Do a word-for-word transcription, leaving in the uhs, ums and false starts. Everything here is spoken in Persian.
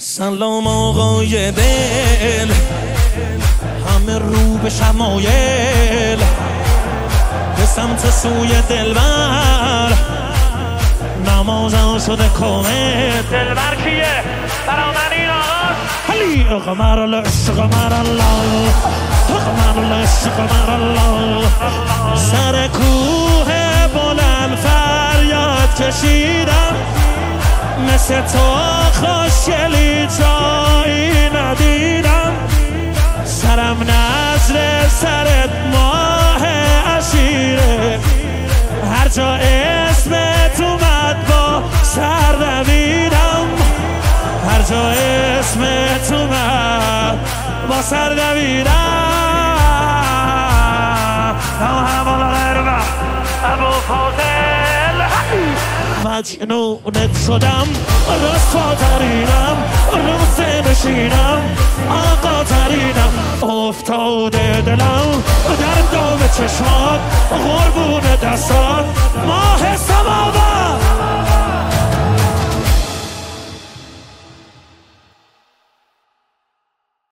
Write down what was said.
سلام آقای دل، همه رو به شمایل به سمت سوی دلبر، نمازم شده کامل. دلبر کیه؟ برامن این آقاست. حلی قمر العشق قمر الله، قمر العشق قمر الله. سر کوه بلند فریاد کشیدم، مثل تو خوشگلی جایی ندیدم. سرم نظر سرت ماه عشیره، هر جا اسمت اومد با سر دویدم، هر جا اسمت اومد با سر دویدم. همون غربه ابو فاضل مجنونت شدم، رسوا ترینم، روزه نشینم، آقا ترینم. افتاده دلم در دام چشمات، قربون دستات، ماه سماوات.